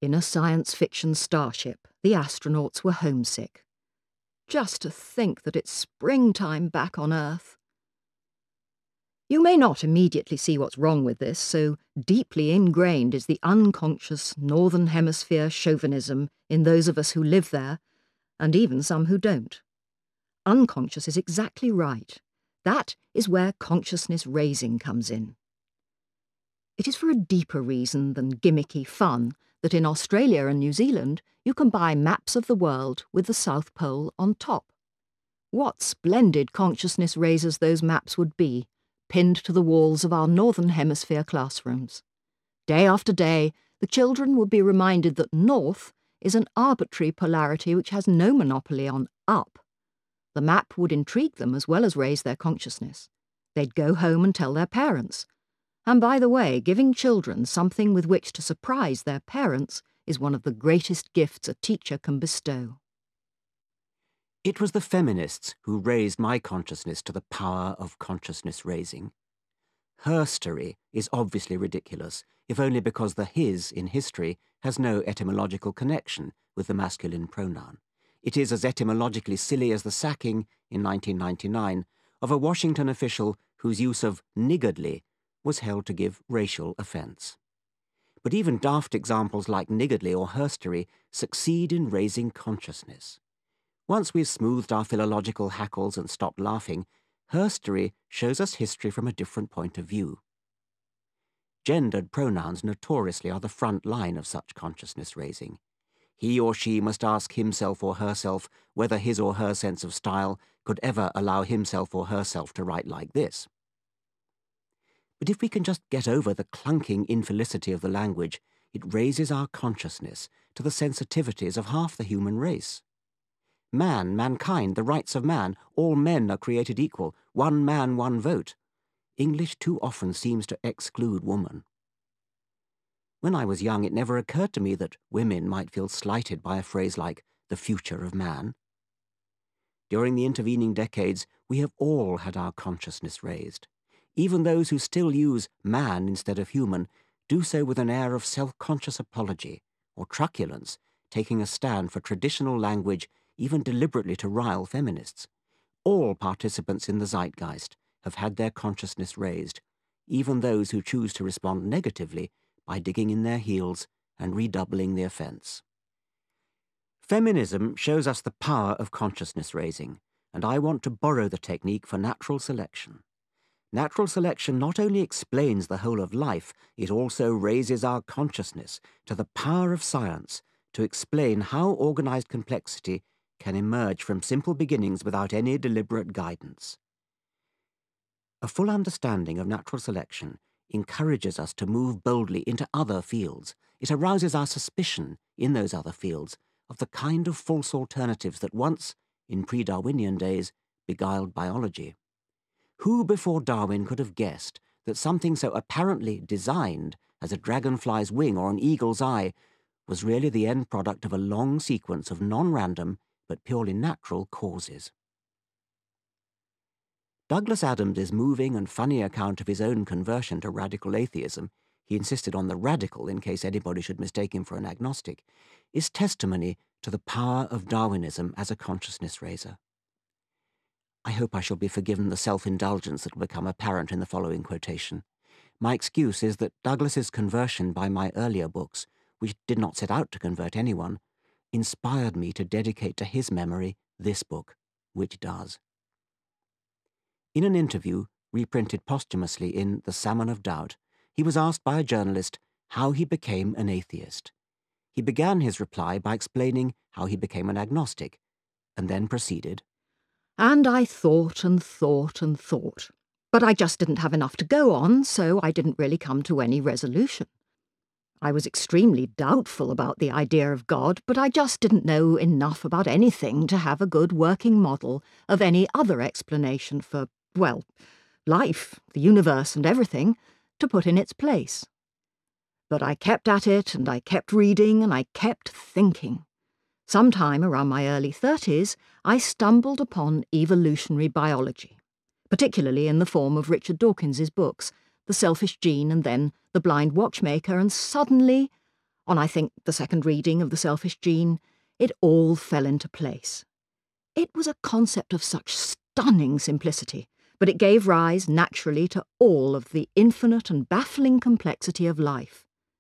In a science fiction starship, the astronauts were homesick. Just to think that it's springtime back on Earth. You may not immediately see what's wrong with this, so deeply ingrained is the unconscious Northern Hemisphere chauvinism in those of us who live there, and even some who don't. Unconscious is exactly right. That is where consciousness raising comes in. It is for a deeper reason than gimmicky fun that in Australia and New Zealand you can buy maps of the world with the South Pole on top. What splendid consciousness raisers those maps would be, pinned to the walls of our Northern Hemisphere classrooms. Day after day, the children would be reminded that North is an arbitrary polarity which has no monopoly on up. The map would intrigue them as well as raise their consciousness. They'd go home and tell their parents. And by the way, giving children something with which to surprise their parents is one of the greatest gifts a teacher can bestow. It was the feminists who raised my consciousness to the power of consciousness raising. Herstory is obviously ridiculous, if only because the his in history has no etymological connection with the masculine pronoun. It is as etymologically silly as the sacking, in 1999, of a Washington official whose use of niggardly was held to give racial offence. But even daft examples like niggardly or herstory succeed in raising consciousness. Once we've smoothed our philological hackles and stopped laughing, herstory shows us history from a different point of view. Gendered pronouns notoriously are the front line of such consciousness raising. He or she must ask himself or herself whether his or her sense of style could ever allow himself or herself to write like this. But if we can just get over the clunking infelicity of the language, it raises our consciousness to the sensitivities of half the human race. Mankind, the rights of man, all men are created equal, one man, one vote. English too often seems to exclude woman. When I was young, it never occurred to me that women might feel slighted by a phrase like the future of man. During the intervening decades, we have all had our consciousness raised. Even those who still use man instead of human do so with an air of self-conscious apology or truculence, taking a stand for traditional language even deliberately to rile feminists. All participants in the zeitgeist have had their consciousness raised, even those who choose to respond negatively by digging in their heels and redoubling the offence. Feminism shows us the power of consciousness raising, and I want to borrow the technique for natural selection. Natural selection not only explains the whole of life, it also raises our consciousness to the power of science to explain how organized complexity can emerge from simple beginnings without any deliberate guidance. A full understanding of natural selection encourages us to move boldly into other fields. It arouses our suspicion in those other fields of the kind of false alternatives that once, in pre-Darwinian days, beguiled biology. Who before Darwin could have guessed that something so apparently designed as a dragonfly's wing or an eagle's eye was really the end product of a long sequence of non-random but purely natural causes? Douglas Adams's moving and funny account of his own conversion to radical atheism — he insisted on the radical in case anybody should mistake him for an agnostic — is testimony to the power of Darwinism as a consciousness raiser. I hope I shall be forgiven the self-indulgence that will become apparent in the following quotation. My excuse is that Douglas's conversion by my earlier books, which did not set out to convert anyone, inspired me to dedicate to his memory this book, which does. In an interview, reprinted posthumously in The Salmon of Doubt, he was asked by a journalist how he became an atheist. He began his reply by explaining how he became an agnostic, and then proceeded, And I thought and thought and thought. But I just didn't have enough to go on, so I didn't really come to any resolution. I was extremely doubtful about the idea of God, but I just didn't know enough about anything to have a good working model of any other explanation for, well, life, the universe and everything, to put in its place. But I kept at it, and I kept reading, and I kept thinking. Sometime around my early 30s, I stumbled upon evolutionary biology, particularly in the form of Richard Dawkins's books, The Selfish Gene and then The Blind Watchmaker, and suddenly On, I think, the second reading of The Selfish Gene, it all fell into place. It was a concept of such stunning simplicity, but it gave rise, naturally, to all of the infinite and baffling complexity of life.